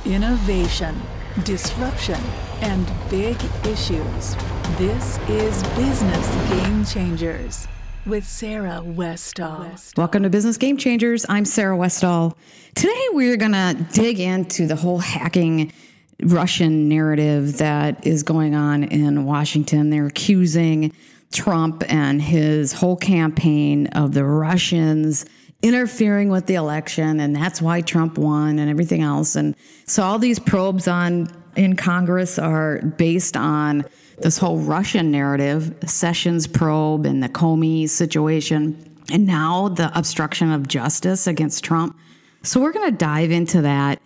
Innovation, disruption, and big issues. This is Business Game Changers with Sarah Westall. Welcome to Business Game Changers. I'm Sarah Westall. Today we're going to dig into the whole hacking Russian narrative that is going on in Washington. They're accusing Trump and his whole campaign of the Russians interfering with the election, and that's why Trump won and everything else. And so all these probes in Congress are based on this whole Russian narrative, Sessions probe and the Comey situation, and now the obstruction of justice against Trump. So we're going to dive into that.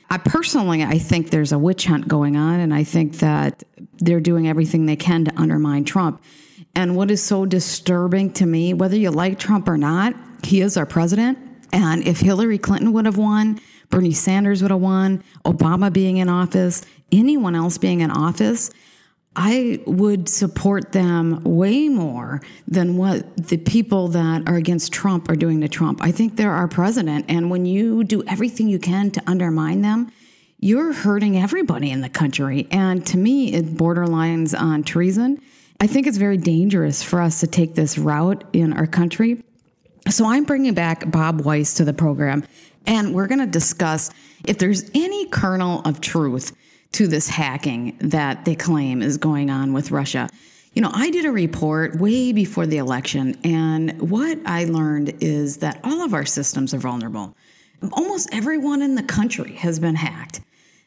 I think there's a witch hunt going on, and I think that they're doing everything they can to undermine Trump. And what is so disturbing to me, whether you like Trump or not, he is our president. And if Hillary Clinton would have won, Bernie Sanders would have won, Obama being in office, anyone else being in office, I would support them way more than what the people that are against Trump are doing to Trump. I think they're our president. And when you do everything you can to undermine them, you're hurting everybody in the country. And to me, it borderlines on treason. I think it's very dangerous for us to take this route in our country. So I'm bringing back Bob Weiss to the program, and we're going to discuss if there's any kernel of truth to this hacking that they claim is going on with Russia. You know, I did a report way before the election, and what I learned is that all of our systems are vulnerable. Almost everyone in the country has been hacked.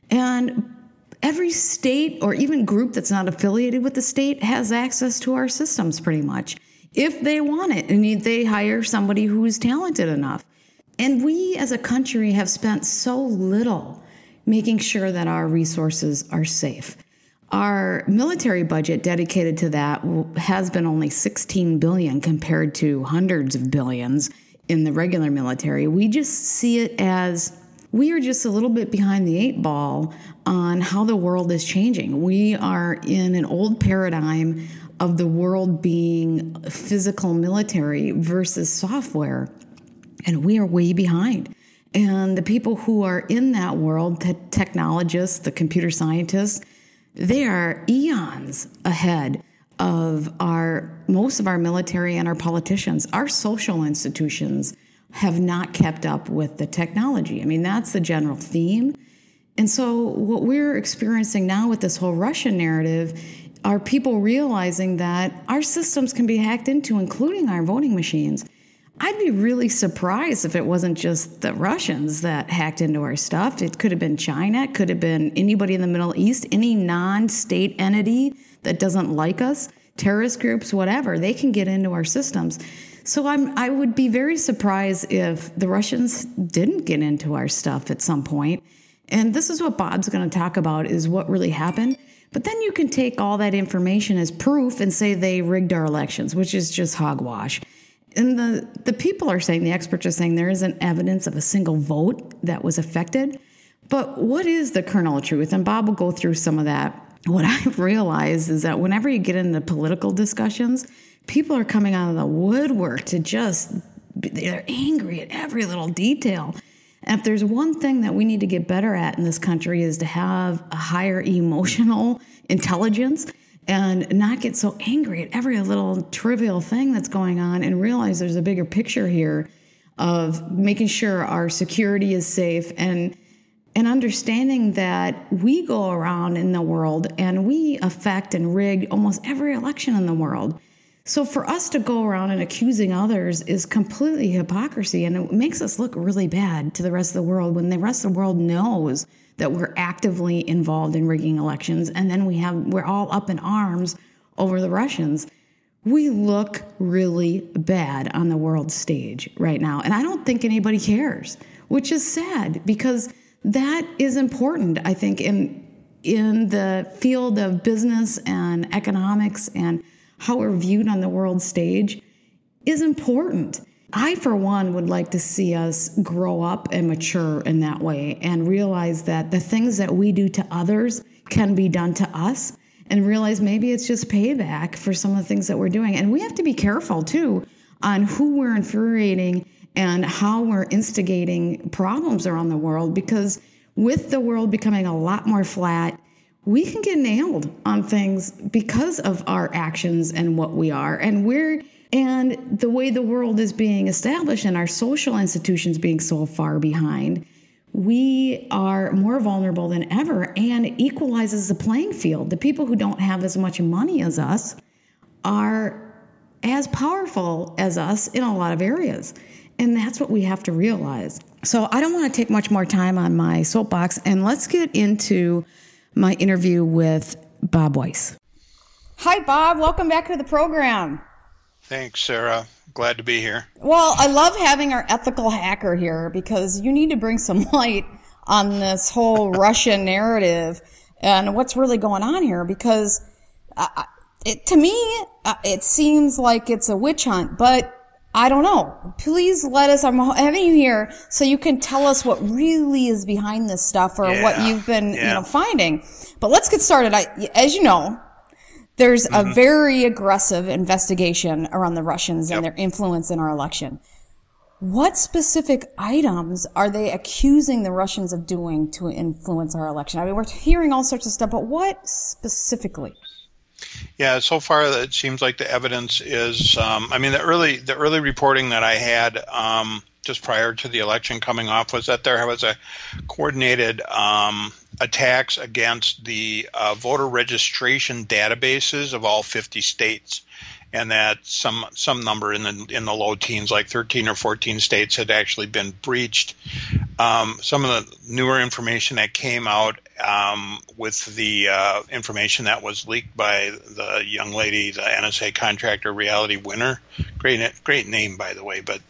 And every state or even group that's not affiliated with the state has access to our systems pretty much, if they want it, and they hire somebody who's talented enough. And we as a country have spent so little making sure that our resources are safe. Our military budget dedicated to that has been only $16 billion compared to hundreds of billions in the regular military. We just see it as we are just a little bit behind the eight ball on how the world is changing. We are in an old paradigm of the world being physical military versus software, and we are way behind. And the people who are in that world, the technologists, the computer scientists, they are eons ahead of most of our military and our politicians. Our social institutions have not kept up with the technology. I mean, that's the general theme. And so what we're experiencing now with this whole Russian narrative are people realizing that our systems can be hacked into, including our voting machines. I'd be really surprised if it wasn't just the Russians that hacked into our stuff. It could have been China. It could have been anybody in the Middle East, any non-state entity that doesn't like us, terrorist groups, whatever. They can get into our systems. So I would be very surprised if the Russians didn't get into our stuff at some point. And this is what Bob's going to talk about, is what really happened. But then you can take all that information as proof and say they rigged our elections, which is just hogwash. And the people are saying, the experts are saying, there isn't evidence of a single vote that was affected. But what is the kernel of truth? And Bob will go through some of that. What I've realized is that whenever you get into political discussions, people are coming out of the woodwork to they're angry at every little detail. And if there's one thing that we need to get better at in this country is to have a higher emotional intelligence and not get so angry at every little trivial thing that's going on, and realize there's a bigger picture here of making sure our security is safe and understanding that we go around in the world and we affect and rig almost every election in the world. So for us to go around and accusing others is completely hypocrisy, and it makes us look really bad to the rest of the world when the rest of the world knows that we're actively involved in rigging elections, and then we're all up in arms over the Russians. We look really bad on the world stage right now, and I don't think anybody cares, which is sad because that is important, I think, in the field of business and economics, and how we're viewed on the world stage is important. I, for one, would like to see us grow up and mature in that way and realize that the things that we do to others can be done to us, and realize maybe it's just payback for some of the things that we're doing. And we have to be careful, too, on who we're infuriating and how we're instigating problems around the world, because with the world becoming a lot more flat, we can get nailed on things because of our actions and what we are. And the way the world is being established and our social institutions being so far behind, we are more vulnerable than ever, and it equalizes the playing field. The people who don't have as much money as us are as powerful as us in a lot of areas. And that's what we have to realize. So I don't want to take much more time on my soapbox, and let's get into my interview with Bob Weiss. Hi, Bob. Welcome back to the program. Thanks, Sarah. Glad to be here. Well, I love having our ethical hacker here because you need to bring some light on this whole Russian narrative and what's really going on here, because to me, it seems like it's a witch hunt, but I don't know. Please let us, I'm having you here so you can tell us what really is behind this stuff, or what you've been finding. But let's get started. As you know, there's a very aggressive investigation around the Russians and their influence in our election. What specific items are they accusing the Russians of doing to influence our election? I mean, we're hearing all sorts of stuff, but what specifically? Yeah, so far it seems like the evidence is, the early reporting that I had just prior to the election coming off was that there was a coordinated attacks against the voter registration databases of all 50 states, and that some number in the low teens, like 13 or 14 states, had actually been breached. Some of the newer information that came out with the information that was leaked by the young lady, the NSA contractor, Reality Winner, great name, by the way, but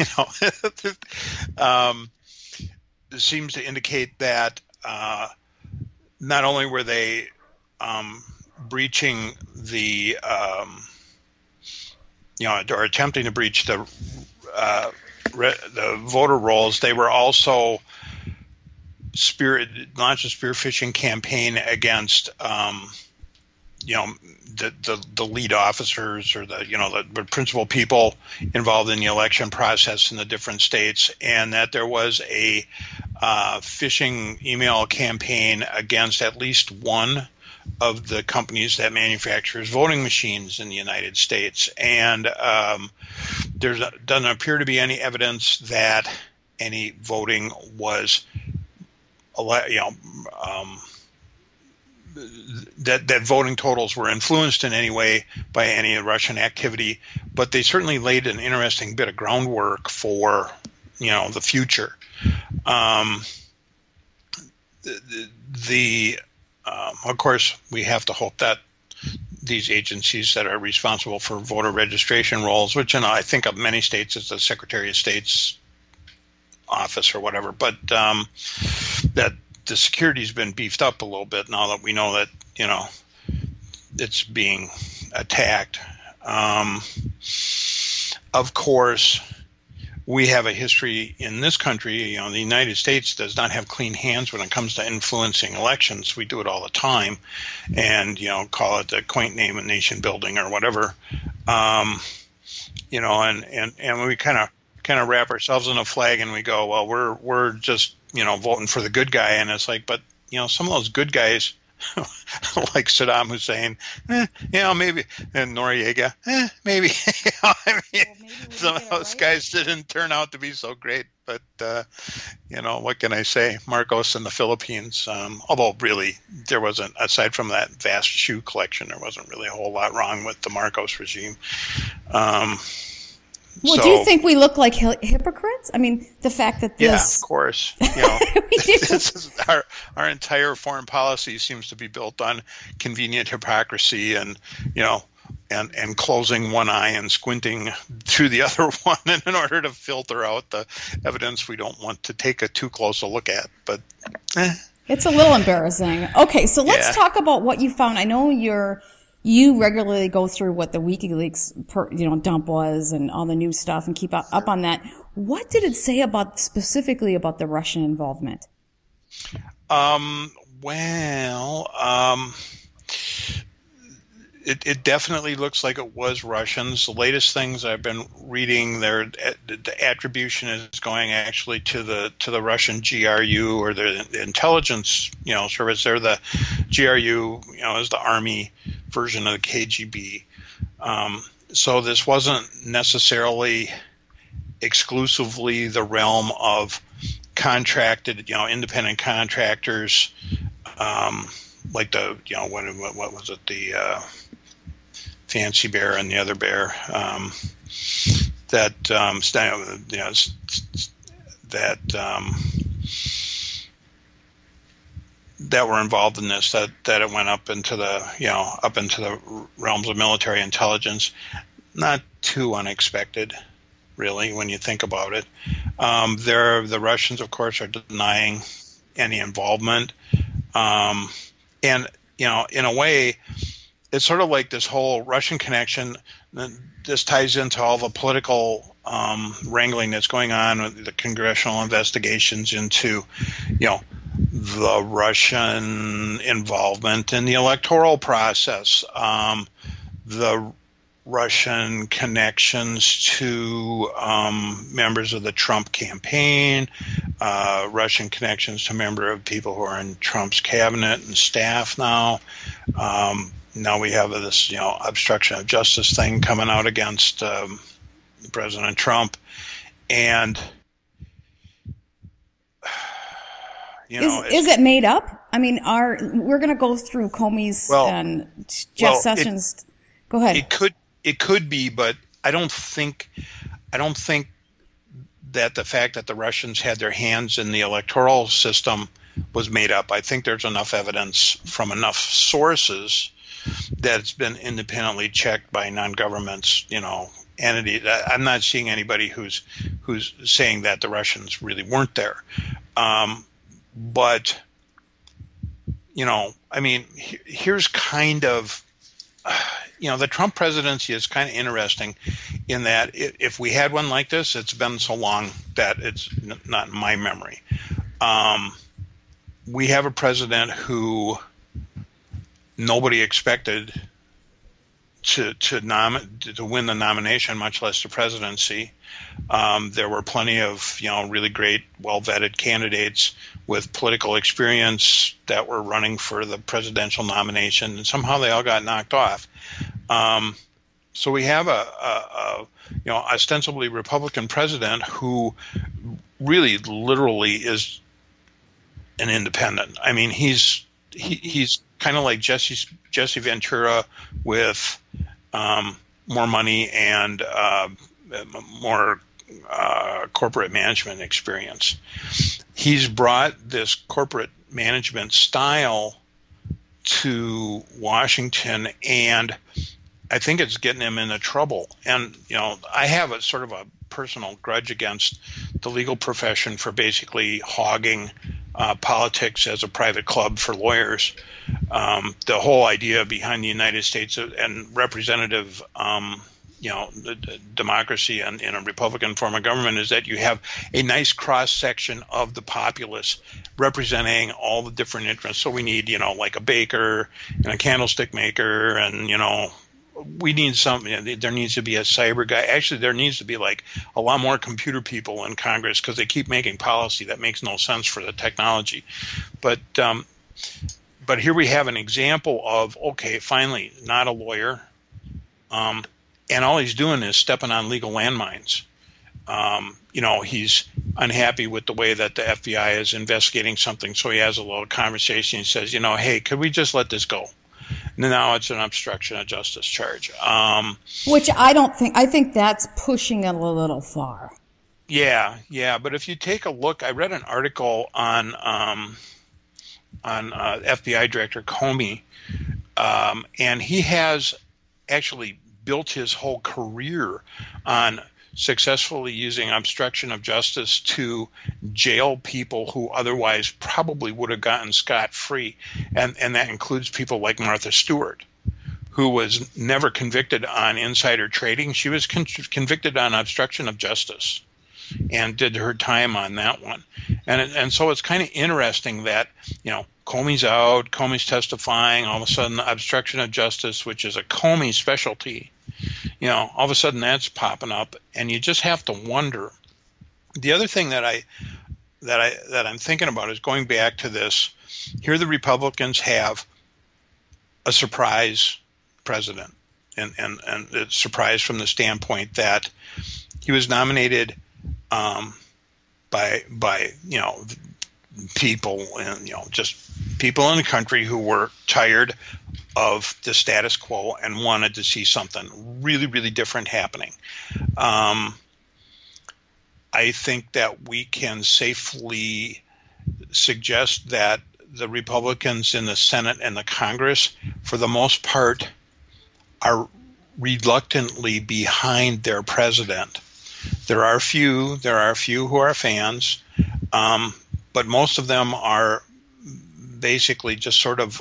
seems to indicate that not only were they breaching the or attempting to breach the voter rolls, they were also launched a spear phishing campaign against the lead officers, or the principal people involved in the election process in the different states, and that there was a phishing email campaign against at least one of the companies that manufactures voting machines in the United States. And there doesn't appear to be any evidence that any voting was that voting totals were influenced in any way by any Russian activity, but they certainly laid an interesting bit of groundwork for the future. Of course, we have to hope that these agencies that are responsible for voter registration rolls, which I think of many states as the Secretary of State's office or whatever, but that the security's been beefed up a little bit now that we know that it's being attacked. Of course, we have a history in this country. The United States does not have clean hands when it comes to influencing elections. We do it all the time, and call it the quaint name of nation building or whatever. And we kind of wrap ourselves in a flag and we go, well, we're just voting for the good guy, and it's like, but some of those good guys, like Saddam Hussein, maybe, and Noriega, maybe. Some of those guys didn't turn out to be so great, but what can I say? Marcos in the Philippines, although really there wasn't, aside from that vast shoe collection, there wasn't really a whole lot wrong with the Marcos regime. Well, do you think we look like hypocrites? I mean, the fact that this... Yeah, of course. This is our entire foreign policy seems to be built on convenient hypocrisy and closing one eye and squinting through the other one in order to filter out the evidence we don't want to take a too close a look at. But it's a little embarrassing. Okay, so let's talk about what you found. I know you regularly go through what the WikiLeaks dump was and all the new stuff and keep up on that. What did it say specifically about the Russian involvement? it definitely looks like it was Russians. The latest things I've been reading, the attribution is going actually to the Russian GRU, or the intelligence service. They're the GRU, is the army version of the KGB. So this wasn't necessarily exclusively the realm of contracted, independent contractors, like the, what was it, the Fancy Bear and the other bear, that were involved in this, that it went up into the realms of military intelligence. Not too unexpected, really, when you think about it. The Russians, of course, are denying any involvement. And, in a way, it's sort of like this whole Russian connection. This ties into all the political wrangling that's going on with the congressional investigations into, the Russian involvement in the electoral process, the Russian connections to members of the Trump campaign, Russian connections to member of people who are in Trump's cabinet and staff now. Now we have this, obstruction of justice thing coming out against President Trump, and is it made up? I mean, we're going to go through Comey's and Jeff Sessions. Go ahead. It could be, but I don't think that the fact that the Russians had their hands in the electoral system was made up. I think there's enough evidence from enough sources that it's been independently checked by non-governments, entities. I'm not seeing anybody who's saying that the Russians really weren't there. But, here's kind of, the Trump presidency is kind of interesting in that if we had one like this, it's been so long that it's not in my memory. We have a president who nobody expected to win the nomination, much less the presidency. There were plenty of really great, well-vetted candidates with political experience that were running for the presidential nomination, and somehow they all got knocked off. So we have a ostensibly Republican president who really, literally is an independent. I mean, he's kind of like Jesse Ventura with more money and more corporate management experience. He's brought this corporate management style to Washington, and I think it's getting him into trouble. And, I have a sort of a personal grudge against the legal profession for basically hogging politics as a private club for lawyers. The whole idea behind the United States and representative, democracy and in a Republican form of government is that you have a nice cross section of the populace representing all the different interests. So we need, like a baker and a candlestick maker, and we need something. There needs to be a cyber guy. Actually, there needs to be like a lot more computer people in Congress because they keep making policy that makes no sense for the technology. But here we have an example of, okay, finally, not a lawyer, and all he's doing is stepping on legal landmines. He's unhappy with the way that the FBI is investigating something, so he has a little conversation. He says, hey, could we just let this go? Now it's an obstruction of justice charge. Which I think that's pushing it a little far. Yeah. But if you take a look, I read an article on FBI Director Comey, and he has actually built his whole career on successfully using obstruction of justice to jail people who otherwise probably would have gotten scot-free. And that includes people like Martha Stewart, who was never convicted on insider trading. She was convicted on obstruction of justice. and did her time on that one. And so it's kind of interesting that, Comey's out, Comey's testifying, all of a sudden obstruction of justice, which is a Comey specialty, all of a sudden that's popping up, and you just have to wonder. The other thing that I'm thinking about is going back to this. Here the Republicans have a surprise president, and it's surprise from the standpoint that he was nominated by people, and just people in the country who were tired of the status quo and wanted to see something really, really different happening. I think that we can safely suggest that the Republicans in the Senate and the Congress, for the most part, are reluctantly behind their president. There are a few who are fans, but most of them are basically just sort of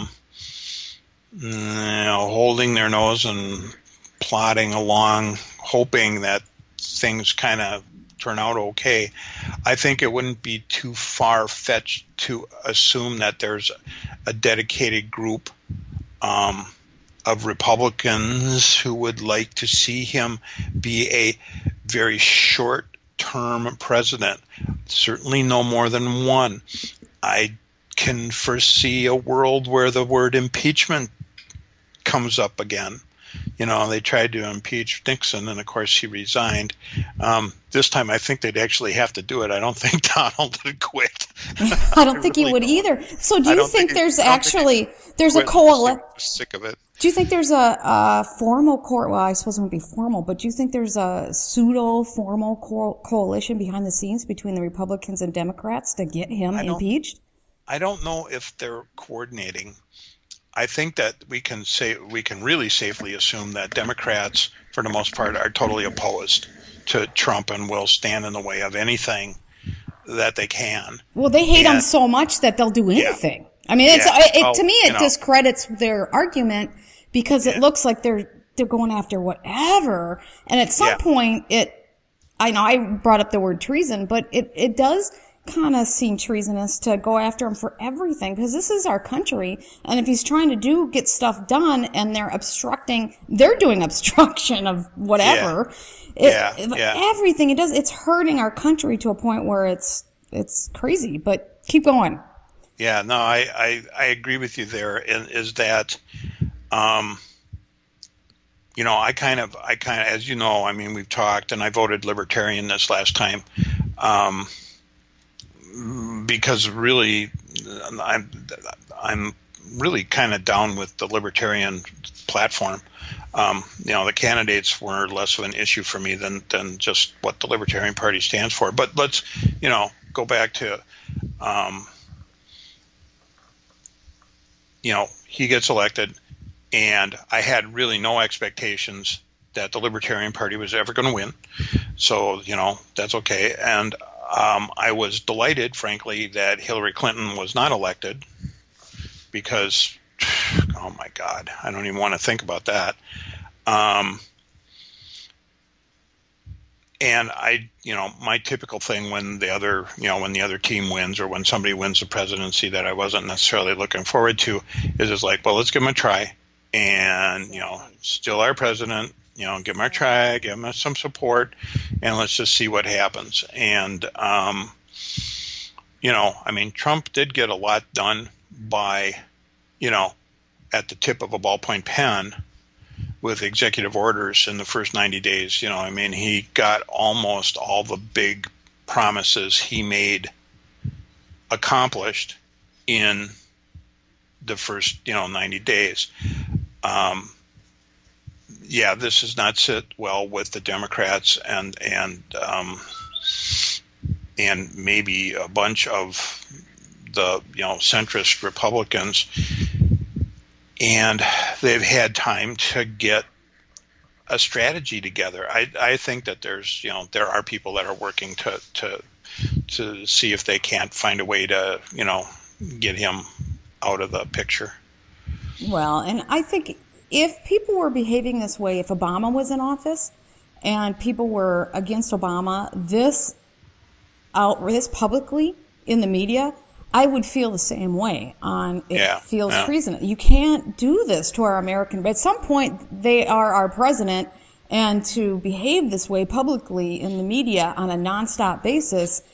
holding their nose and plodding along, hoping that things kind of turn out okay. I think it wouldn't be too far-fetched to assume that there's a dedicated group of Republicans who would like to see him be a very short-term president, certainly no more than one. I can foresee a world where the word impeachment comes up again. They tried to impeach Nixon, and of course he resigned. This time I think they'd actually have to do it. I don't think Donald would quit. I don't think he would either. So do you think there's a coalition? Sick of it. Do you think there's a formal well, I suppose it wouldn't be formal, but do you think there's a pseudo-formal coalition behind the scenes between the Republicans and Democrats to get him impeached? I don't know if they're coordinating. I think that we can really safely assume that Democrats, for the most part, are totally opposed to Trump and will stand in the way of anything that they can. Well, they hate him so much that they'll do anything. Yeah. I mean, to me, it discredits their argument because it looks like they're going after whatever. And at some point, I know I brought up the word treason, but it does kind of seem treasonous to go after him for everything, because this is our country, and if he's trying to get stuff done and they're doing obstruction of whatever, everything it does, it's hurting our country to a point where it's crazy. But keep going. Yeah, no, I agree with you there. Is that I kind of, as you know, I mean, we've talked, and I voted Libertarian this last time. Because really, I'm really kind of down with the Libertarian platform. The candidates were less of an issue for me than just what the Libertarian Party stands for. But let's, go back to, he gets elected, and I had really no expectations that the Libertarian Party was ever going to win. So, that's okay. And I was delighted, frankly, that Hillary Clinton was not elected because, oh my God, I don't even want to think about that. And my typical thing when the other team wins, or when somebody wins the presidency that I wasn't necessarily looking forward to, is like, well, let's give him a try, and still our president. Give him a try, give him some support, and let's just see what happens. And, Trump did get a lot done by, at the tip of a ballpoint pen with executive orders in the first 90 days. He got almost all the big promises he made accomplished in the first, 90 days. This does not sit well with the Democrats and maybe a bunch of the centrist Republicans, and they've had time to get a strategy together. I think that there are people that are working to see if they can't find a way to get him out of the picture. Well, and I think if people were behaving this way, if Obama was in office, and people were against Obama this publicly in the media, I would feel the same way on it feels treason. You can't do this to our American, but at some point they are our president, and to behave this way publicly in the media on a nonstop basis,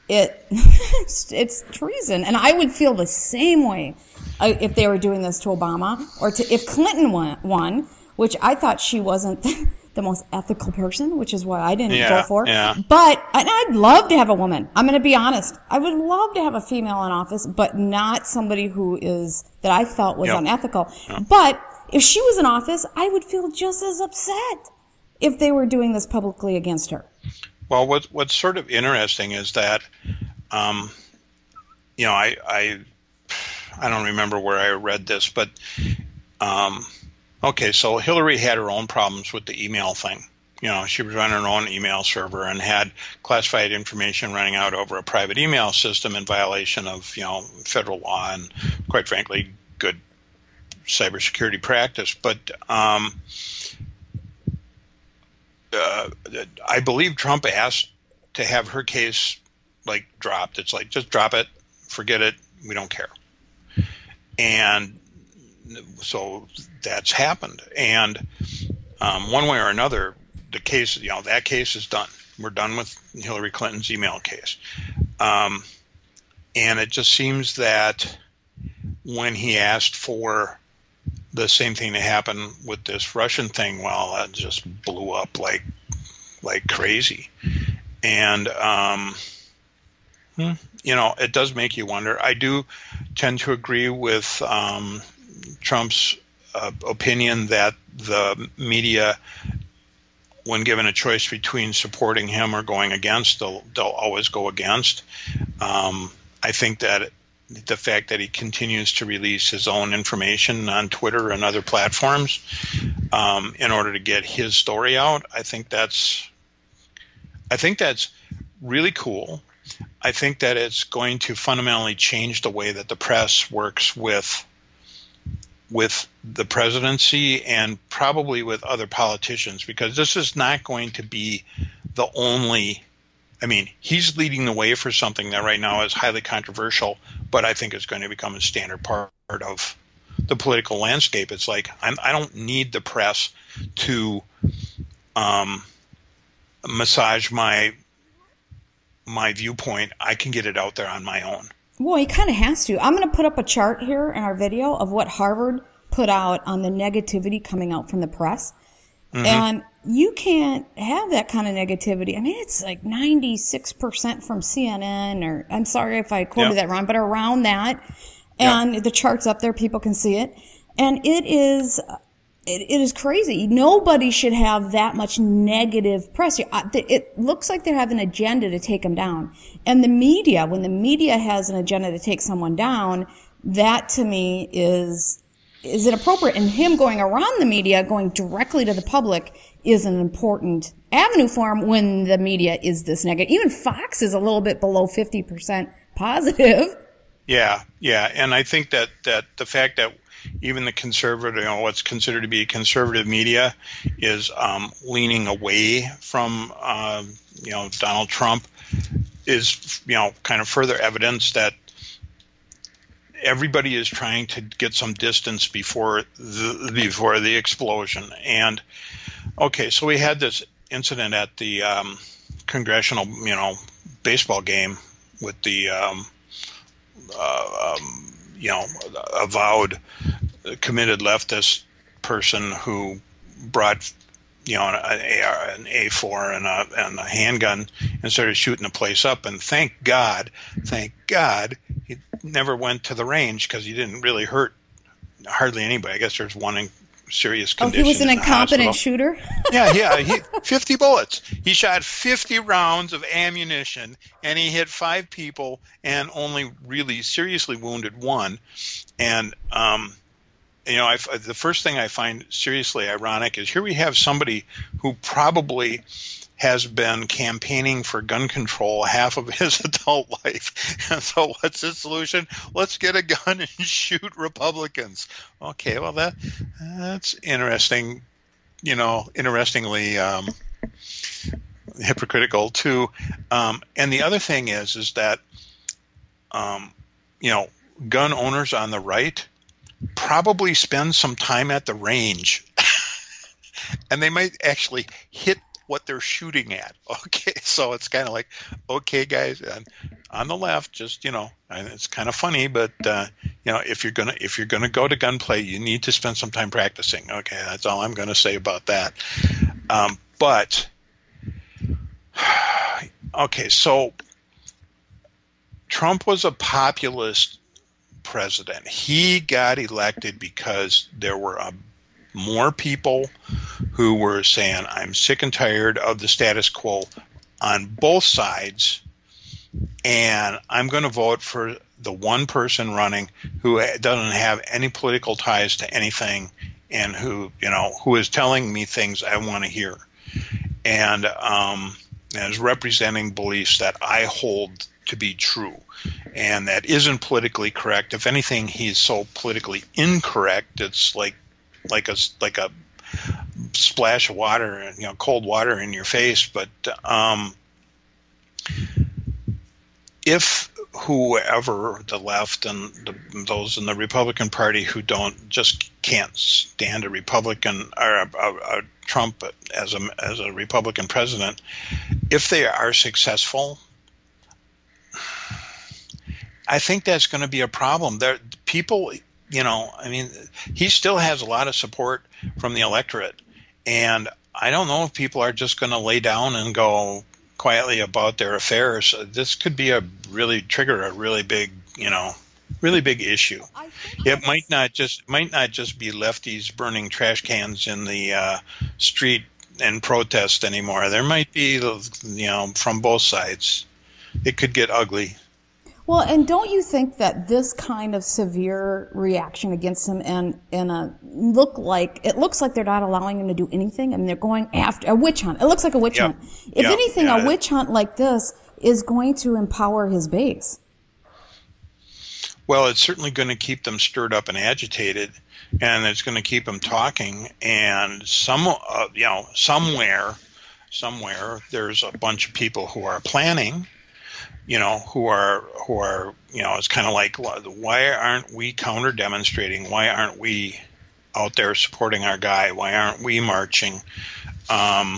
it's treason. And I would feel the same way if they were doing this to Obama, or if Clinton won, which I thought she wasn't the most ethical person, which is why I didn't go for. Yeah. But I'd love to have a woman. I'm going to be honest. I would love to have a female in office, but not somebody that I felt was unethical. Yep. But if she was in office, I would feel just as upset if they were doing this publicly against her. Well, what's sort of interesting is that, I don't remember where I read this, but okay, so Hillary had her own problems with the email thing. She was running her own email server and had classified information running out over a private email system in violation of, federal law and, quite frankly, good cybersecurity practice. But I believe Trump asked to have her case, dropped. It's like, just drop it, forget it, we don't care. And so that's happened. And one way or another, the case, that case is done. We're done with Hillary Clinton's email case. And it just seems that when he asked for the same thing to happen with this Russian thing, well, that just blew up like crazy. And, it does make you wonder. I do tend to agree with Trump's opinion that the media, when given a choice between supporting him or going against, they'll always go against. I think that the fact that he continues to release his own information on Twitter and other platforms in order to get his story out, I think that's really cool. I think that it's going to fundamentally change the way that the press works with the presidency and probably with other politicians, because this is not going to be the only. I mean, he's leading the way for something that right now is highly controversial, but I think it's going to become a standard part of the political landscape. It's like, I don't need the press to massage my viewpoint. I can get it out there on my own. Well, he kind of has to. I'm going to put up a chart here in our video of what Harvard put out on the negativity coming out from the press. Mm-hmm. And you can't have that kind of negativity. I mean, it's like 96% from CNN, or I'm sorry if I quoted that wrong, but around that. And the chart's up there. People can see it. And it is crazy. Nobody should have that much negative press. It looks like they have an agenda to take them down. And the media, when the media has an agenda to take someone down, that to me is inappropriate. And him going around the media, going directly to the public, is an important avenue for him when the media is this negative. Even Fox is a little bit below 50% positive. Yeah. And I think that the fact that even the conservative, what's considered to be conservative media, is leaning away from, Donald Trump, is, kind of further evidence that everybody is trying to get some distance before the explosion. And okay, so we had this incident at the congressional, baseball game with the avowed committed leftist person who brought an A4 and a handgun and started shooting the place up. And thank God, he never went to the range, because he didn't really hurt hardly anybody. I guess there's one in serious condition. Oh, he was an incompetent shooter? Yeah. 50 bullets. He shot 50 rounds of ammunition, and he hit 5 people and only really seriously wounded 1. And, the first thing I find seriously ironic is here we have somebody who probably has been campaigning for gun control half of his adult life. And so what's the solution? Let's get a gun and shoot Republicans. Okay, well, that's interesting, interestingly hypocritical too. And the other thing is that, gun owners on the right probably spend some time at the range, and they might actually hit what they're shooting at. Okay, so it's kind of like, okay, guys, on the left, just and it's kind of funny, but if you're gonna go to gunplay, you need to spend some time practicing. Okay, that's all I'm gonna say about that. But okay, so Trump was a populist president. He got elected because there were more people who were saying, I'm sick and tired of the status quo on both sides, and I'm going to vote for the one person running who doesn't have any political ties to anything, and who is telling me things I want to hear, and is representing beliefs that I hold to be true, and that isn't politically correct. If anything, he's so politically incorrect, it's like a splash of water, cold water in your face. But if whoever the left and those in the Republican Party who can't stand a Republican or a Trump as a Republican president, if they are successful, I think that's going to be a problem. People, he still has a lot of support from the electorate, and I don't know if people are just going to lay down and go quietly about their affairs. This could be trigger a really big issue. It might not just be lefties burning trash cans in the street and protest anymore. There might be, from both sides. It could get ugly. Well, and don't you think that this kind of severe reaction against him and looks like they're not allowing him to do anything? I mean, they're going after a witch hunt. It looks like a witch hunt. If anything, a witch hunt like this is going to empower his base. Well, it's certainly going to keep them stirred up and agitated, and it's going to keep them talking. And somewhere there's a bunch of people who are planning. Who are it's kind of like, why aren't we counter demonstrating? Why aren't we out there supporting our guy? Why aren't we marching? Why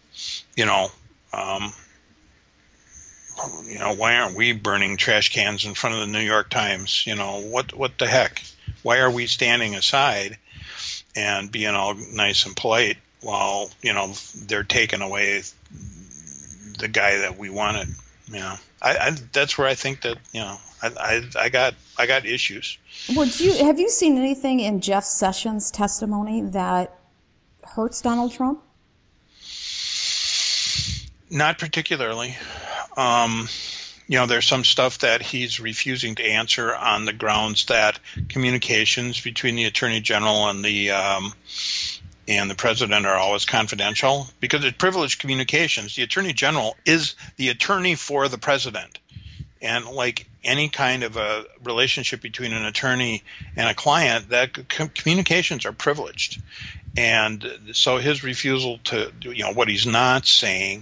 aren't we burning trash cans in front of the New York Times? What the heck? Why are we standing aside and being all nice and polite while, they're taking away the guy that we wanted? That's where I think that I got issues. Well, have you seen anything in Jeff Sessions' testimony that hurts Donald Trump? Not particularly. There's some stuff that he's refusing to answer on the grounds that communications between the Attorney General and the president are always confidential because it's privileged communications. The Attorney General is the attorney for the president. And like any kind of a relationship between an attorney and a client, that communications are privileged. And so his refusal to, what he's not saying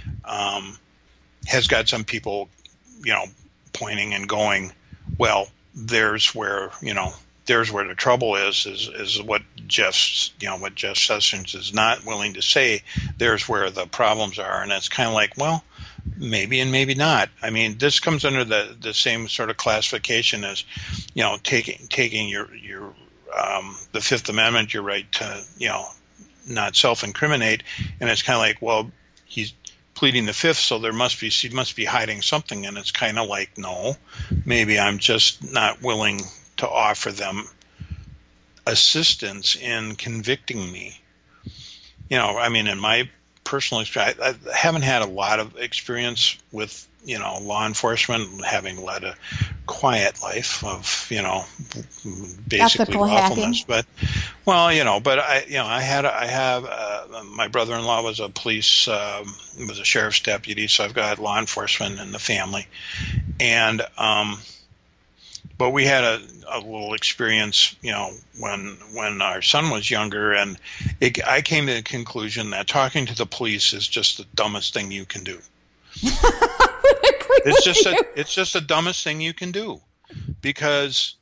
has got some people, pointing and going, well, there's where the trouble is what Jeff Sessions is not willing to say. There's where the problems are, and it's kind of like, well, maybe and maybe not. I mean, this comes under the same sort of classification as, taking your the Fifth Amendment, your right to, not self-incriminate, and it's kind of like, well, he's pleading the Fifth, so he must be hiding something, and it's kind of like, no, maybe I'm just not willing to offer them assistance in convicting me. In my personal experience, I haven't had a lot of experience with, law enforcement, having led a quiet life of, basically lawfulness. But, well, but I have my brother-in-law was a was a sheriff's deputy, so I've got law enforcement in the family. And, But we had a little experience, when our son was younger, and I came to the conclusion that talking to the police is just the dumbest thing you can do. It's just the dumbest thing you can do, because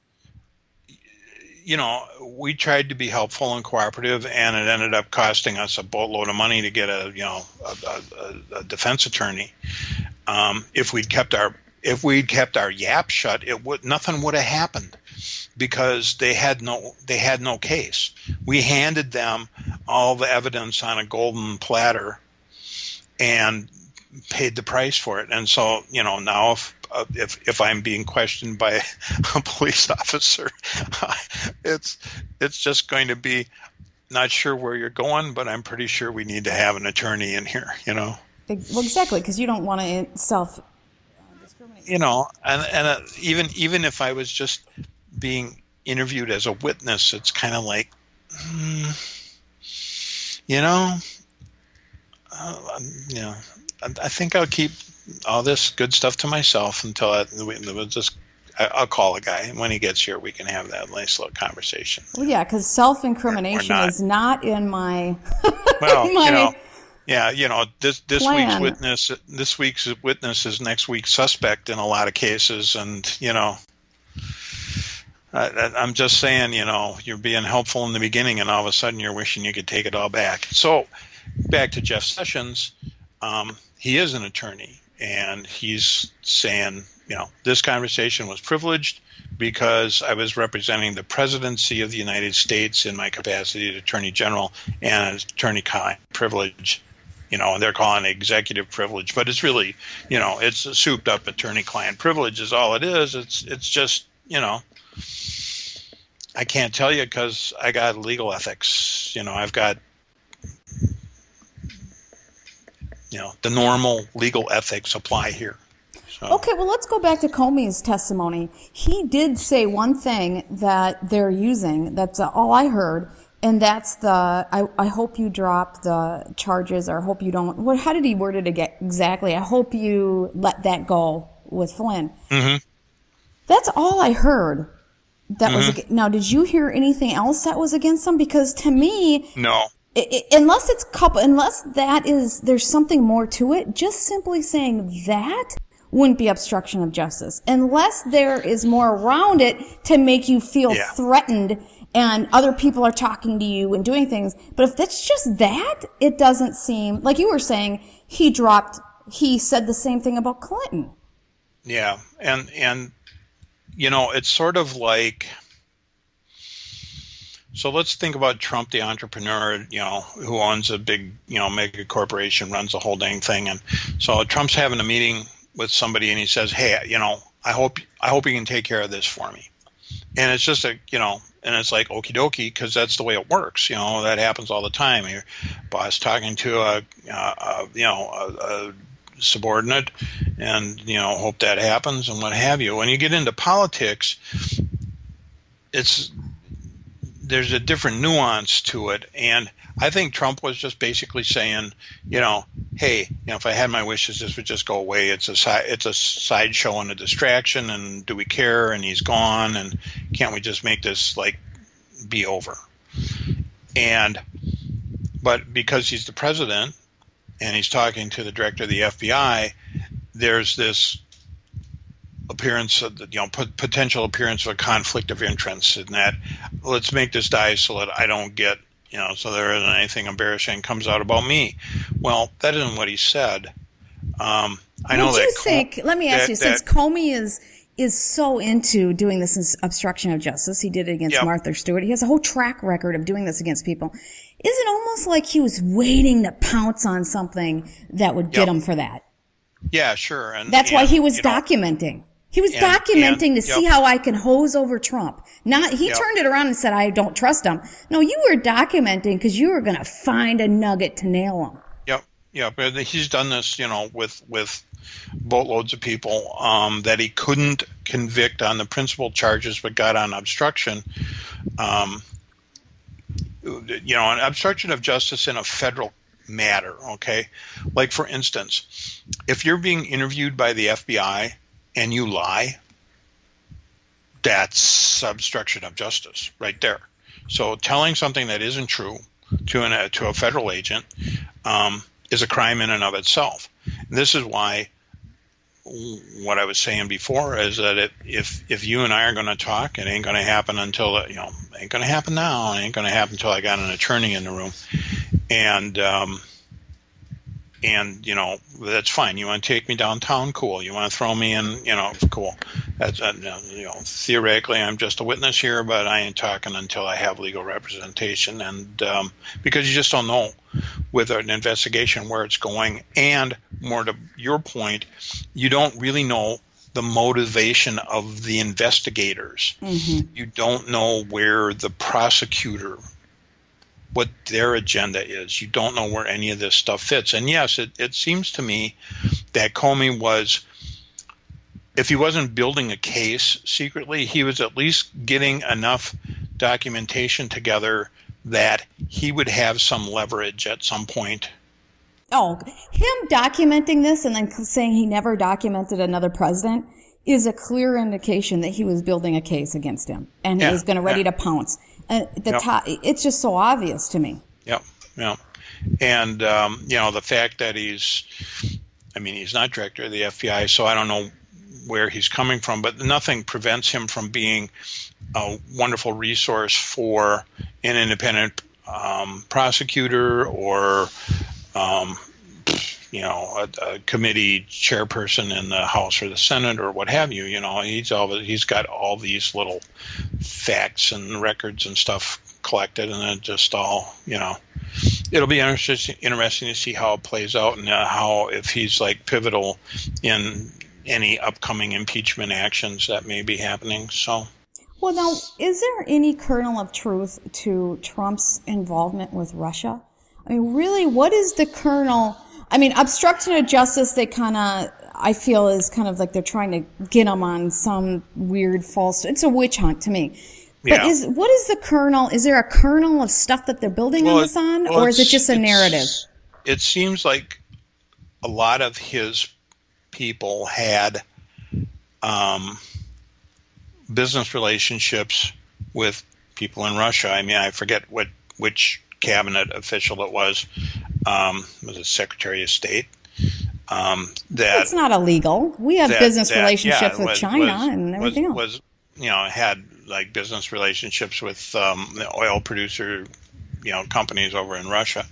we tried to be helpful and cooperative, and it ended up costing us a boatload of money to get a defense attorney. If we'd kept our yap shut, nothing would have happened, because they had no case. We handed them all the evidence on a golden platter and paid the price for it. And so, now if I'm being questioned by a police officer, it's just going to be, not sure where you're going, but I'm pretty sure we need to have an attorney in here, Well, exactly, because you don't want to self-discriminate. And even if I was just being interviewed as a witness, it's kind of like, I think I'll keep all this good stuff to myself until I'll call a guy. And when he gets here, we can have that nice little conversation. Well, yeah, because self-incrimination is not in my. Well, this plan. This week's witness is next week's suspect in a lot of cases, and I'm just saying, you're being helpful in the beginning, and all of a sudden you're wishing you could take it all back. So, back to Jeff Sessions. He is an attorney, and he's saying, this conversation was privileged because I was representing the presidency of the United States in my capacity as Attorney General, and as attorney-client privilege, and they're calling it executive privilege, but it's really, it's a souped-up attorney-client privilege is all it is. It's just, I can't tell you because I got legal ethics. I've got the normal legal ethics apply here. So. Okay, well, let's go back to Comey's testimony. He did say one thing that they're using. That's all I heard, and that's I hope you drop the charges, or I hope you don't. How did he word it exactly? I hope you let that go with Flynn. Mm-hmm. That's all I heard. That was now. Did you hear anything else that was against him? Because to me, no. Unless there's something more to it, just simply saying that wouldn't be obstruction of justice. Unless there is more around it to make you feel threatened and other people are talking to you and doing things. But if that's just that, it doesn't seem, like you were saying, he said the same thing about Clinton. Yeah. And it's sort of like, so let's think about Trump, the entrepreneur, who owns a big, mega corporation, runs the whole dang thing. And so Trump's having a meeting with somebody, and he says, "Hey, I hope you can take care of this for me." And it's just and it's like okie dokie, because that's the way it works. That happens all the time. Your boss talking to a subordinate, and hope that happens and what have you. When you get into politics, there's a different nuance to it, and I think Trump was just basically saying, hey, if I had my wishes, this would just go away. It's a sideshow and a distraction, and do we care? And he's gone, and can't we just make this be over? But because he's the president and he's talking to the director of the FBI, there's this appearance of potential appearance of a conflict of interest in that. Let's make this die so that I don't get, so there isn't anything embarrassing comes out about me. Well, that isn't what he said. I know that. Do you think? Let me ask you, since Comey is so into doing this as obstruction of justice, he did it against Martha Stewart. He has a whole track record of doing this against people. Is it almost like he was waiting to pounce on something that would get him for that? Yeah, sure. And that's why he was documenting. He was documenting to see how I can hose over Trump. He turned it around and said, I don't trust him. No, you were documenting because you were going to find a nugget to nail him. Yeah, but he's done this, with boatloads of people that he couldn't convict on the principal charges, but got on obstruction. An obstruction of justice in a federal matter, okay? Like, for instance, if you're being interviewed by the FBI and you lie, That's obstruction of justice right there. So telling something that isn't true to a federal agent is a crime in and of itself. And this is why what I was saying before is that if you and I are going to talk, it ain't going to happen until ain't going to happen now. It ain't going to happen until I got an attorney in the room, and that's fine. You want to take me downtown? Cool. You want to throw me in? Cool. That's theoretically, I'm just a witness here, but I ain't talking until I have legal representation, and because you just don't know with an investigation where it's going, and more to your point, you don't really know the motivation of the investigators. Mm-hmm. You don't know where the prosecutor, what their agenda is. You don't know where any of this stuff fits. And yes, it seems to me that Comey was, if he wasn't building a case secretly, he was at least getting enough documentation together that he would have some leverage at some point. Oh, him documenting this and then saying he never documented another president is a clear indication that he was building a case against him and he was going to ready to pounce. It's just so obvious to me. Yep. And, the fact that he's not director of the FBI, so I don't know where he's coming from, but nothing prevents him from being a wonderful resource for an independent prosecutor or, a committee chairperson in the House or the Senate or what have you. He's got all these little facts and records and stuff collected, and it just all, it'll be interesting to see how it plays out and how, if he's like pivotal in any upcoming impeachment actions that may be happening. So. Well, now, is there any kernel of truth to Trump's involvement with Russia? I mean, really, what is the kernel? I mean, obstruction of justice, I feel is kind of like they're trying to get him on some weird false, it's a witch hunt to me. But what is the kernel? Is there a kernel of stuff that they're building on this on, or is it just a narrative? It seems like a lot of his people had business relationships with people in Russia. I mean, I forget which cabinet official it was. Was it Secretary of State? It's not illegal. We have business relationships with China and everything else. Had like business relationships with the oil producer, companies over in Russia.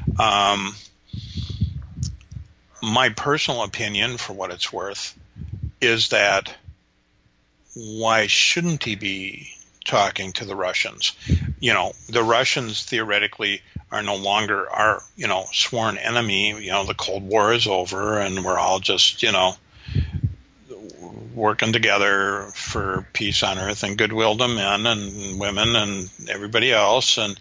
My personal opinion, for what it's worth, is that why shouldn't he be talking to the Russians? The Russians theoretically are no longer our, sworn enemy. The Cold War is over and we're all just, working together for peace on earth and goodwill to men and women and everybody else. And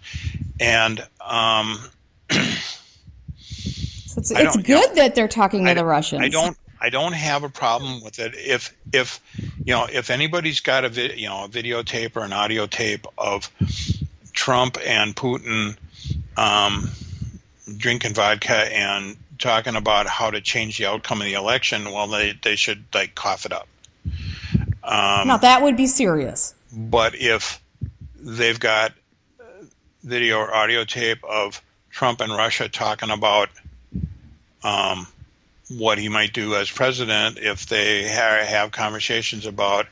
so it's good that they're talking to the Russians. I don't have a problem with it. If anybody's got a videotape or an audio tape of Trump and Putin drinking vodka and talking about how to change the outcome of the election, well, they should cough it up. Now that would be serious. But if they've got video or audio tape of Trump and Russia talking about what he might do as president, if they have conversations about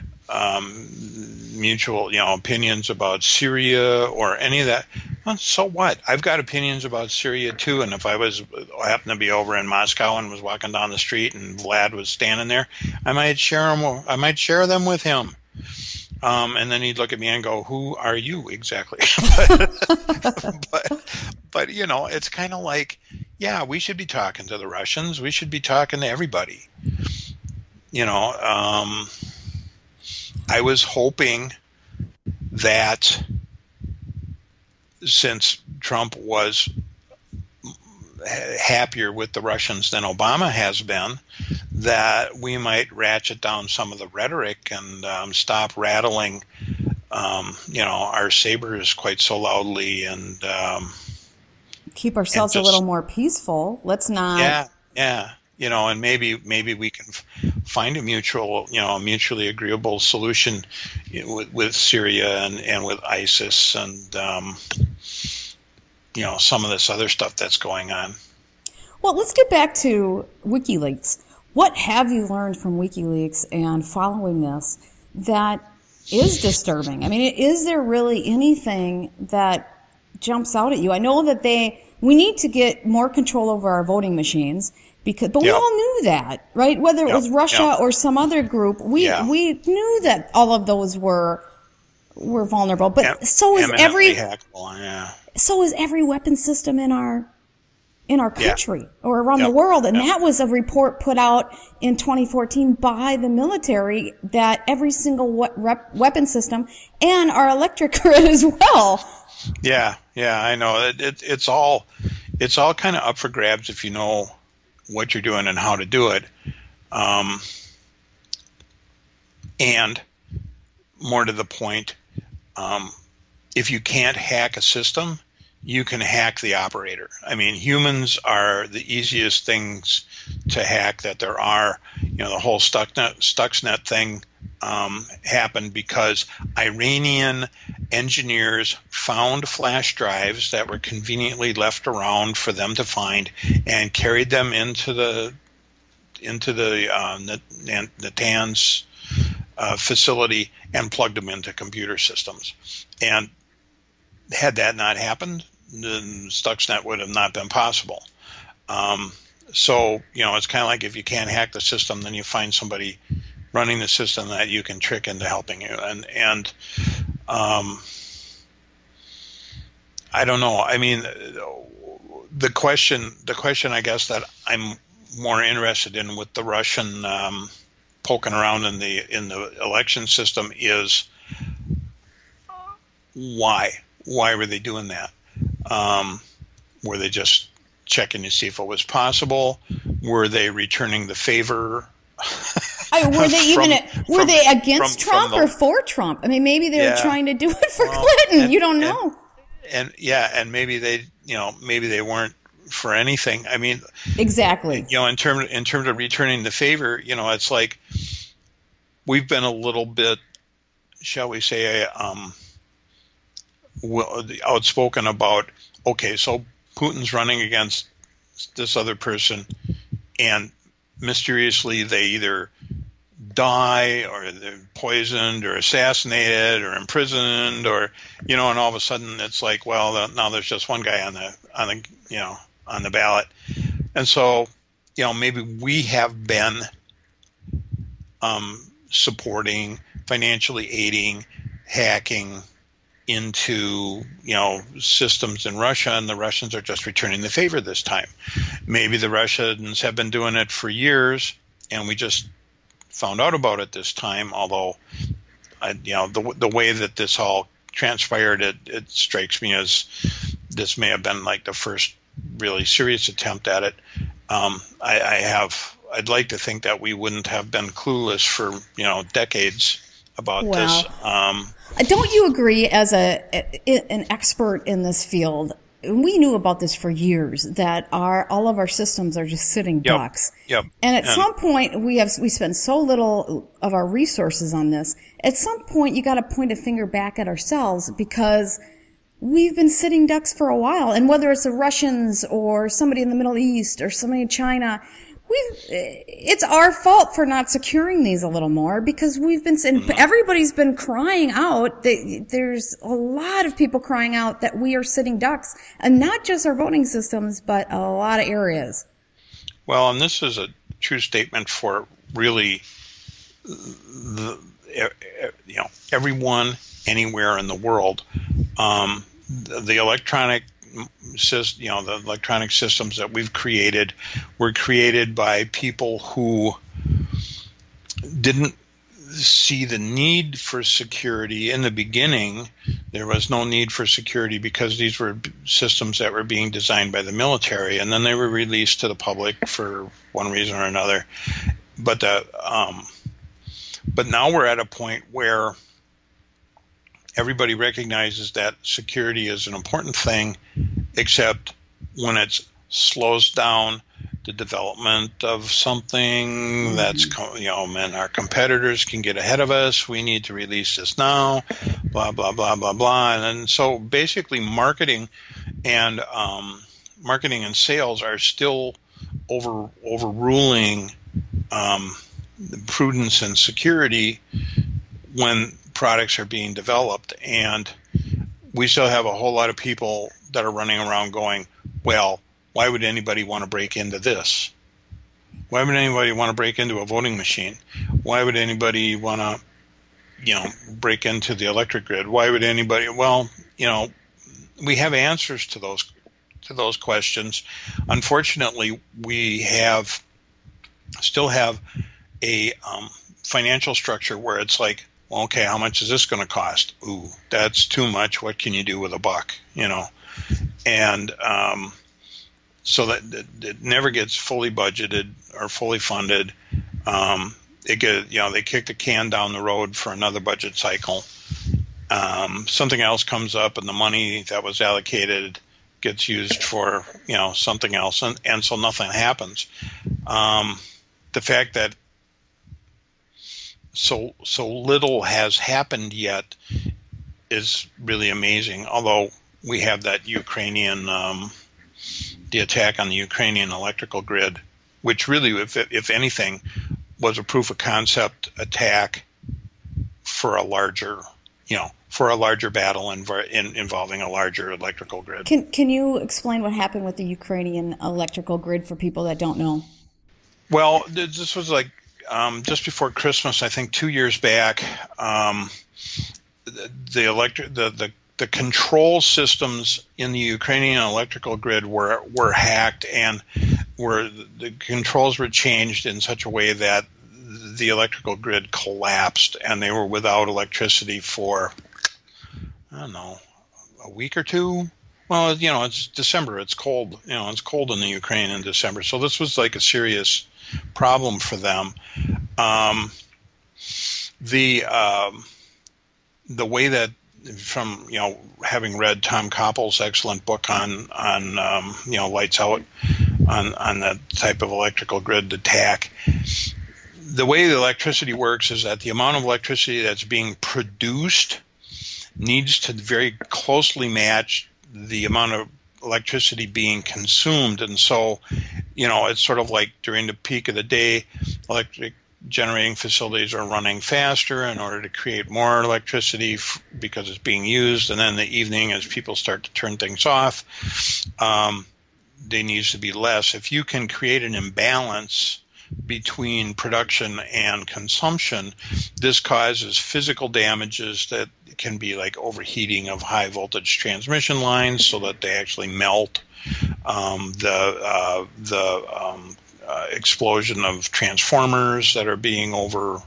mutual, opinions about Syria or any of that, well, so what? I've got opinions about Syria too, and if I happened to be over in Moscow and was walking down the street and Vlad was standing there, I might share them with him. And then he'd look at me and go, "Who are you exactly?" but it's kind of like, yeah, we should be talking to the Russians. We should be talking to everybody. I was hoping that since Trump was happier with the Russians than Obama has been, that we might ratchet down some of the rhetoric and stop rattling, our sabers quite so loudly and keep ourselves a little more peaceful. Let's not. Yeah. And maybe we can find a mutually agreeable solution with Syria and with ISIS and some of this other stuff that's going on. Well, let's get back to WikiLeaks. What have you learned from WikiLeaks and following this that is disturbing? I mean, is there really anything that jumps out at you? I know that we need to get more control over our voting machines, but we all knew that, right? Whether it was Russia or some other group, we knew that all of those were vulnerable. But so is every weapon system in our country or around the world. And that was a report put out in 2014 by the military that every single weapon system and our electric grid as well. Yeah, I know. It's all kind of up for grabs if you know what you're doing and how to do it. And more to the point, if you can't hack a system, you can hack the operator. I mean, humans are the easiest things to hack that there are. The whole Stuxnet thing happened because Iranian engineers found flash drives that were conveniently left around for them to find and carried them into the Natanz facility and plugged them into computer systems. And had that not happened, then Stuxnet would have not been possible. So, it's kind of like if you can't hack the system, then you find somebody running the system that you can trick into helping you. And I don't know. I mean, the question I guess that I'm more interested in with the Russian poking around in the election system is why were they doing that? Were they just checking to see if it was possible? Were they returning the favor? Were they against Trump or for Trump? I mean, maybe they were trying to do it for Clinton. You don't know. And maybe they weren't for anything. I mean, exactly. In terms of returning the favor, it's like we've been a little bit, shall we say, outspoken about, okay, so Putin's running against this other person, and mysteriously they either die or they're poisoned or assassinated or imprisoned, or and all of a sudden it's like, well, now there's just one guy on the ballot, and so maybe we have been supporting, financially aiding, hacking into systems in Russia, and the Russians are just returning the favor this time. Maybe the Russians have been doing it for years, and we just found out about it this time. Although, the way that this all transpired, it strikes me as this may have been like the first really serious attempt at it. I'd like to think that we wouldn't have been clueless for decades about this. Don't you agree, as an expert in this field? We knew about this for years, that all of our systems are just sitting ducks. Yep. And at some point we spend so little of our resources on this. At some point you got to point a finger back at ourselves, because we've been sitting ducks for a while. And whether it's the Russians or somebody in the Middle East or somebody in China, it's our fault for not securing these a little more, because everybody's been crying out. There's a lot of people crying out that we are sitting ducks, and not just our voting systems, but a lot of areas. Well, and this is a true statement for really everyone anywhere in the world. The electronic systems that we've created were created by people who didn't see the need for security in the beginning. There was no need for security because these were systems that were being designed by the military, and then they were released to the public for one reason or another. But now we're at a point where everybody recognizes that security is an important thing, except when it slows down the development of something that's, and our competitors can get ahead of us. We need to release this now, blah, blah, blah, blah, blah. And then, so basically marketing and sales are still overruling prudence and security when products are being developed. And we still have a whole lot of people that are running around going, well, why would anybody want to break into this? Why would anybody want to break into a voting machine? Why would anybody want to, break into the electric grid? Why would anybody? Well, we have answers to those questions. Unfortunately, we still have a financial structure where it's like, well, okay, how much is this going to cost? Ooh, that's too much. What can you do with a buck? And so that it never gets fully budgeted or fully funded. They kick the can down the road for another budget cycle. Something else comes up, and the money that was allocated gets used for something else, and so nothing happens. The fact that so little has happened yet is really amazing. Although we have that Ukrainian, the attack on the Ukrainian electrical grid, which really, if anything, was a proof of concept attack for a larger battle involving a larger electrical grid. Can you explain what happened with the Ukrainian electrical grid for people that don't know? Well, this was like just before Christmas, I think 2 years back. The control systems in the Ukrainian electrical grid were hacked, and the controls were changed in such a way that the electrical grid collapsed, and they were without electricity for, I don't know, a week or two. Well, it's December. It's cold. It's cold in the Ukraine in December. So this was like a serious problem for them. The way that, from having read Tom Koppel's excellent book on Lights Out, on that type of electrical grid attack, the way the electricity works is that the amount of electricity that's being produced needs to very closely match the amount of electricity being consumed. And so, it's sort of like during the peak of the day, electric generating facilities are running faster in order to create more electricity because it's being used. And then in the evening, as people start to turn things off, there needs to be less. If you can create an imbalance between production and consumption, this causes physical damages that can be like overheating of high voltage transmission lines so that they actually melt, explosion of transformers that are being are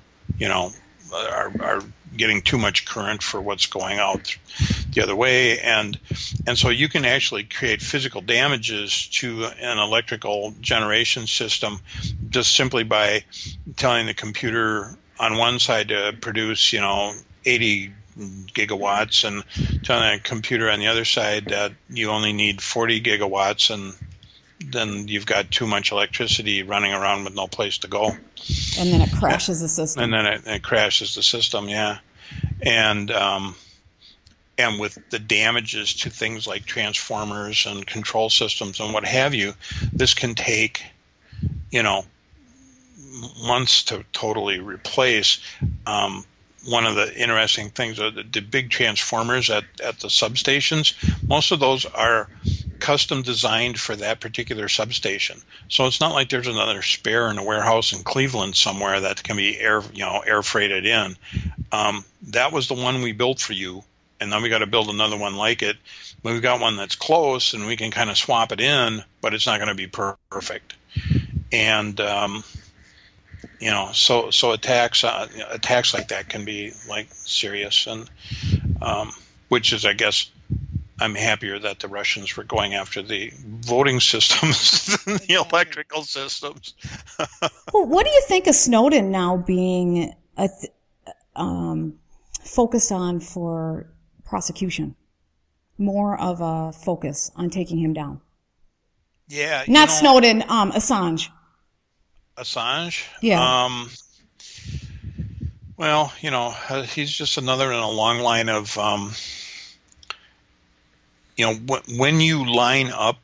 getting too much current for what's going out the other way, and so you can actually create physical damages to an electrical generation system just simply by telling the computer on one side to produce 80 gigawatts and telling a computer on the other side that you only need 40 gigawatts, and then you've got too much electricity running around with no place to go. And then it crashes the system. And then it crashes the system, yeah. And with the damages to things like transformers and control systems and what have you, this can take, months to totally replace. One of the interesting things are the big transformers at the substations. Most of those are custom designed for that particular substation. So it's not like there's another spare in a warehouse in Cleveland somewhere that can be air freighted in. That was the one we built for you, and then we got to build another one like it. We've got one that's close, and we can kind of swap it in, but it's not going to be perfect. And so attacks like that can be like serious, and which is, I guess, I'm happier that the Russians were going after the voting systems than the electrical systems. Well, what do you think of Snowden now being focused on for prosecution? More of a focus on taking him down. Yeah. Not Snowden, Assange. Assange? Yeah. Well, he's just another in a long line of, when you line up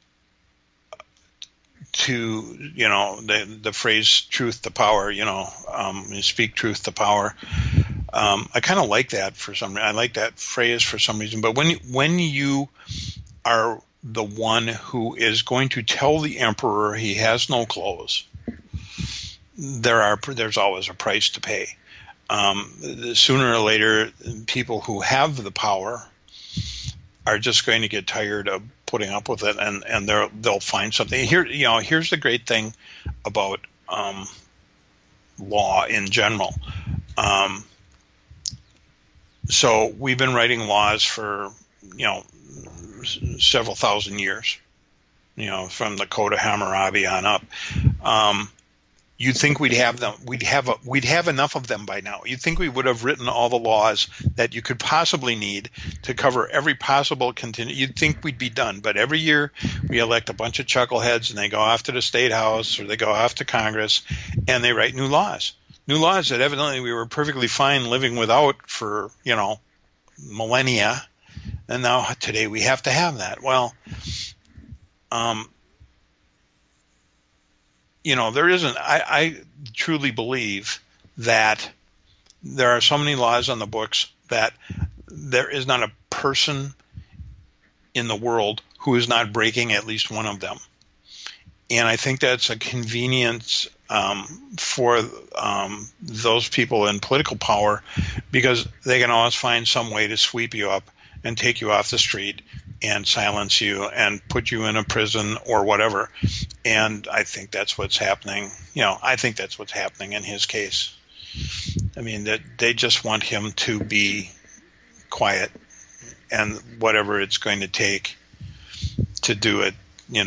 to, the phrase truth to power, you speak truth to power. I kind of like that for some reason. I like that phrase for some reason. But when you are the one who is going to tell the emperor he has no clothes, there's always a price to pay. Sooner or later, people who have the power are just going to get tired of putting up with it, and they'll find something. Here's the great thing about law in general. So we've been writing laws for several thousand years, from the Code of Hammurabi on up. You'd think we'd have them. We'd have enough of them by now. You'd think we would have written all the laws that you could possibly need to cover every possible contingency. You'd think we'd be done. But every year we elect a bunch of chuckleheads, and they go off to the State House or they go off to Congress, and they write new laws. New laws that evidently we were perfectly fine living without for millennia, and now today we have to have that. Well, there isn't. I truly believe that there are so many laws on the books that there is not a person in the world who is not breaking at least one of them. And I think that's a convenience for those people in political power, because they can always find some way to sweep you up and take you off the street and silence you and put you in a prison or whatever. And I think that's what's happening. I think that's what's happening in his case. I mean, that they just want him to be quiet, and whatever it's going to take to do it,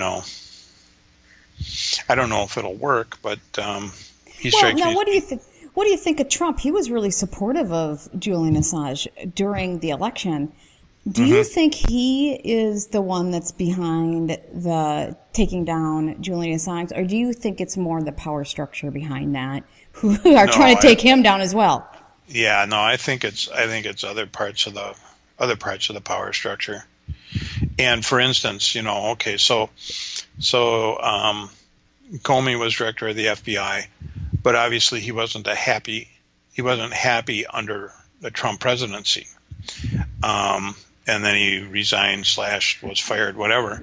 I don't know if it'll work, but he strikes me. Now, what do you think of Trump? He was really supportive of Julian Assange during the election. Do you think he is the one that's behind the taking down Julian Assange, or do you think it's more the power structure behind that who are trying to take him down as well? Yeah, no, I think it's other parts of the power structure. And for instance, so Comey was director of the FBI, but obviously he wasn't happy under the Trump presidency. And then he resigned / was fired, whatever.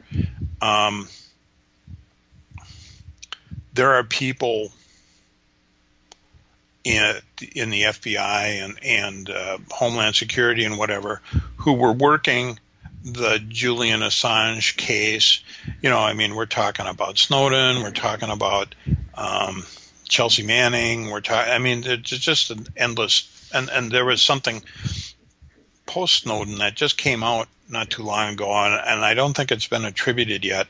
There are people in the FBI and Homeland Security and whatever who were working the Julian Assange case. We're talking about Snowden, we're talking about Chelsea Manning, it's just an endless, and there was something post Snowden that just came out not too long ago, and I don't think it's been attributed yet.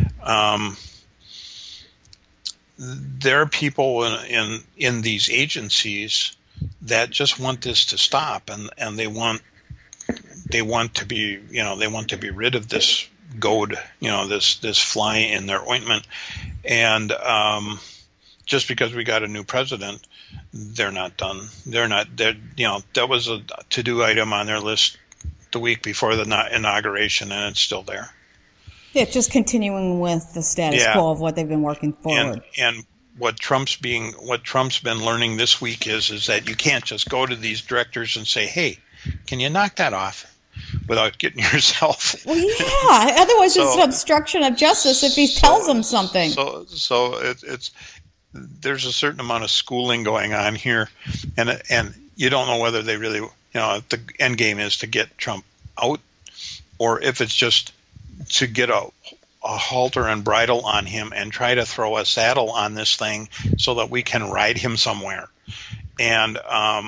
There are people in these agencies that just want this to stop, and they want to be rid of this goad, this fly in their ointment, and just because we got a new president, they're not done. That was a to-do item on their list the week before the inauguration, and it's still there. Yeah, just continuing with the status quo of what they've been working forward. And what Trump's been learning this week is that you can't just go to these directors and say, "Hey, can you knock that off?" without getting yourself. Well, yeah. Otherwise, it's an obstruction of justice if he tells them something. So it's there's a certain amount of schooling going on here, and you don't know whether they really, if the end game is to get Trump out, or if it's just to get a halter and bridle on him and try to throw a saddle on this thing so that we can ride him somewhere. And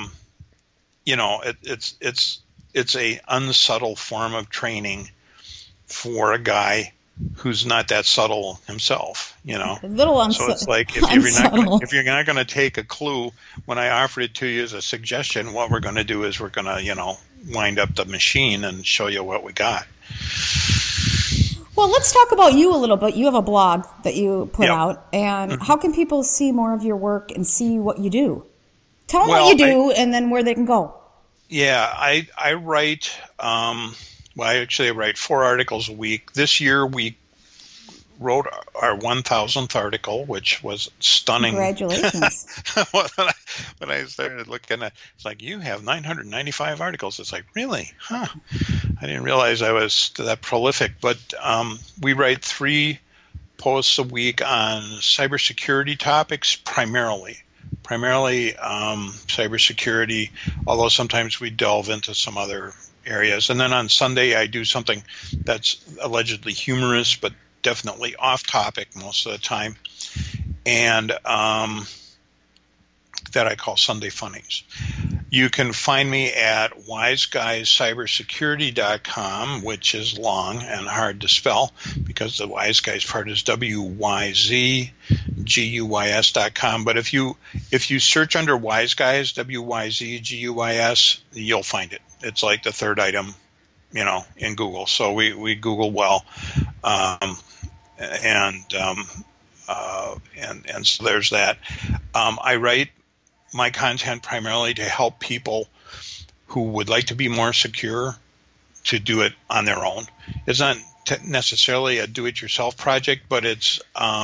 it's a unsubtle form of training for a guy who's not that subtle himself, A little so it's like if you're not going to take a clue when I offered it to you as a suggestion, what we're going to do is we're going to wind up the machine and show you what we got. Well, let's talk about you a little bit. You have a blog that you put out, and how can people see more of your work and see what you do? Tell them what you do and then where they can go. Yeah, I write, I write 4 articles a week. This year we wrote our 1,000th article, which was stunning. Congratulations. when I started looking at it's like, you have 995 articles. It's like, really? Huh. I didn't realize I was that prolific. But we write 3 posts a week on cybersecurity topics primarily cybersecurity, although sometimes we delve into some other areas. And then on Sunday, I do something that's allegedly humorous, but definitely off topic most of the time, and that I call Sunday Funnies. You can find me at wiseguyscybersecurity.com, which is long and hard to spell because the Wise Guys part is WYZGUYS.com. But if you search under Wise Guys, WYZGUYS, you'll find it. It's like the 3rd item, in Google. So we Google well, and so there's that. I write my content primarily to help people who would like to be more secure to do it on their own. It's not necessarily a do-it-yourself project, but it's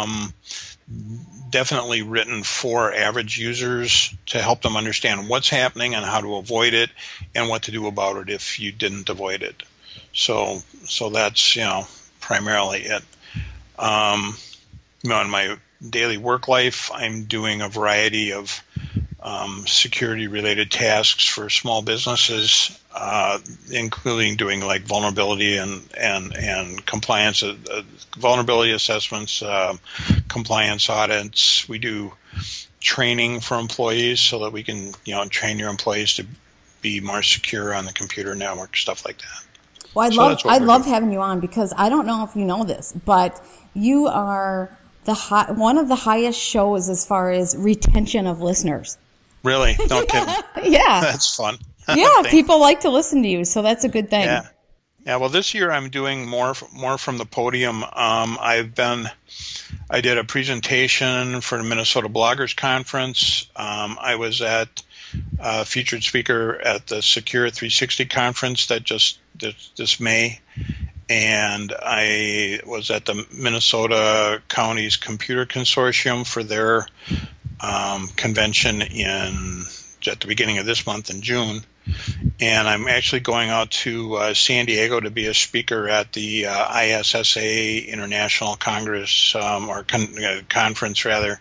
definitely written for average users to help them understand what's happening and how to avoid it and what to do about it if you didn't avoid it. So that's, primarily it. In my daily work life, I'm doing a variety of security-related tasks for small businesses, including doing like vulnerability and compliance, vulnerability assessments, compliance audits. We do training for employees so that we can, train your employees to be more secure on the computer network, stuff like that. Well, I love having you on because I don't know if you know this, but you are one of the highest shows as far as retention of listeners. Really? No kidding. Yeah. That's fun. Yeah, people like to listen to you, so that's a good thing. Yeah. Well, this year I'm doing more from the podium. I did a presentation for the Minnesota Bloggers Conference. I was featured speaker at the Secure 360 conference that just this May, and I was at the Minnesota Counties Computer Consortium for their convention at the beginning of this month in June, and I'm actually going out to San Diego to be a speaker at the ISSA International Congress conference rather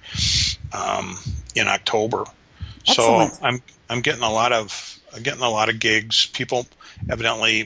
in October. Excellent. So I'm getting a lot of gigs. People evidently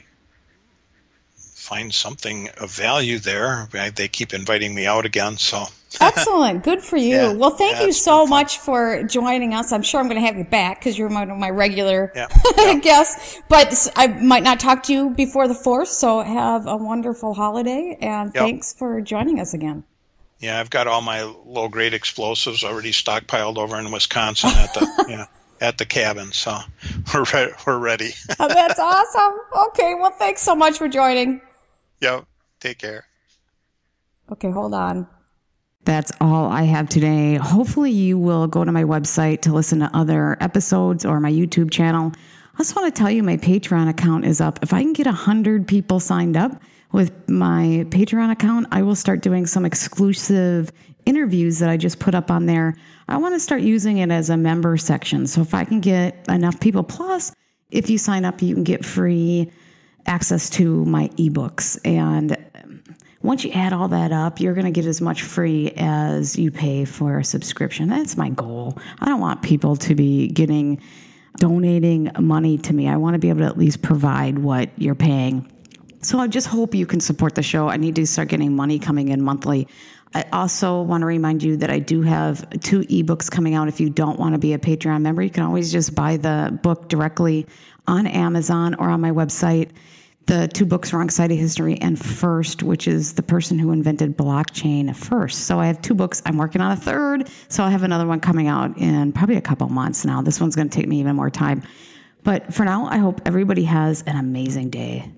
find something of value there. They keep inviting me out again. So excellent. Good for you. Yeah, well, thank you so much for joining us. I'm sure I'm going to have you back because you're one of my regular guests. But I might not talk to you before the 4th. So have a wonderful holiday and thanks for joining us again. Yeah, I've got all my low-grade explosives already stockpiled over in Wisconsin at the cabin, so we're ready. Oh, that's awesome. Okay, well, thanks so much for joining. Yep, take care. Okay, hold on. That's all I have today. Hopefully you will go to my website to listen to other episodes or my YouTube channel. I just want to tell you my Patreon account is up. If I can get 100 people signed up with my Patreon account, I will start doing some exclusive interviews that I just put up on there. I want to start using it as a member section. So if I can get enough people, plus if you sign up, you can get free access to my ebooks. And once you add all that up, you're going to get as much free as you pay for a subscription. That's my goal. I don't want people to be donating money to me. I want to be able to at least provide what you're paying. So I just hope you can support the show. I need to start getting money coming in monthly. I also want to remind you that I do have 2 ebooks coming out. If you don't want to be a Patreon member, you can always just buy the book directly on Amazon or on my website. The 2 books, Wrong Side of History and First, which is the person who invented blockchain first. So I have 2 books. I'm working on a 3rd. So I have another one coming out in probably a couple months now. This one's going to take me even more time. But for now, I hope everybody has an amazing day.